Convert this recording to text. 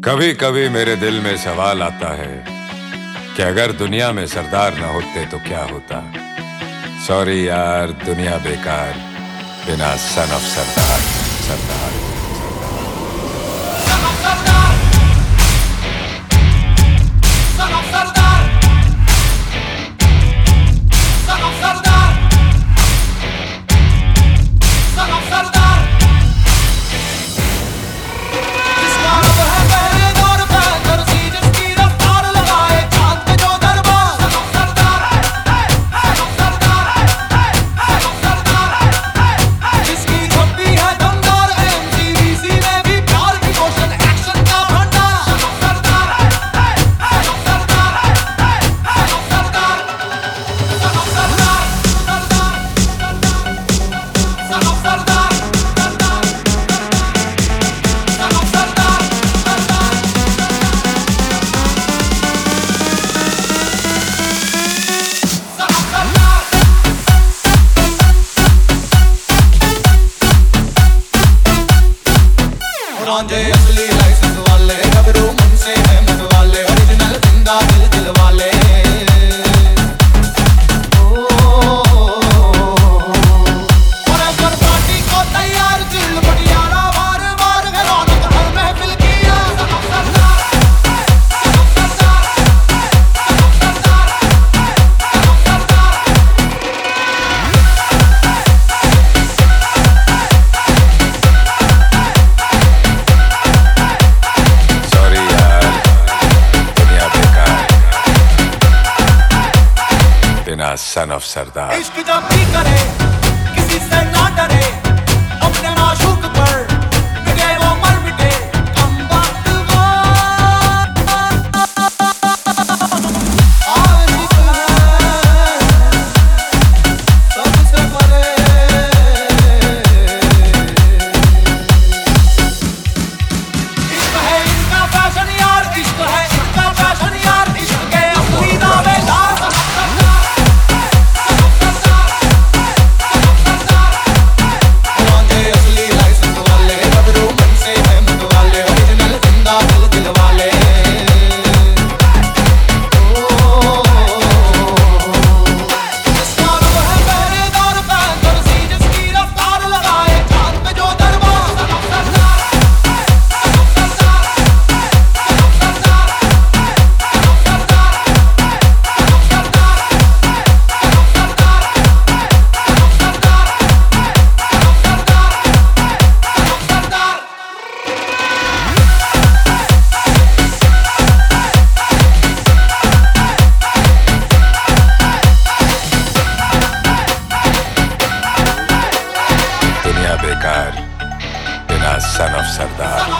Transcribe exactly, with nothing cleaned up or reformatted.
कभी कभी मेरे दिल में सवाल आता है कि अगर दुनिया में सरदार न होते तो क्या होता। सॉरी यार, दुनिया बेकार बिना सन ऑफ सरदार। सरदार असली लाइसेंस वाले गबरू मन से है मत वाले ओरिजिनल जिंदा दिल दिल वाले और पार्टी को तैयार दिल बटियारा बार बार रौनक हर महफिल किया। Son of Sardar. इश्क जब भी करे किसी से ना डरे, अपने माशूक पर मिटे वो मर मिटे कम बात वो आशिक है सबसे परे। इश्क है इनका फैशन यार, इश्क है इनका फैशन यार, इश्क के असली दावेदार। बेकार बिना सन ऑफ सरदार।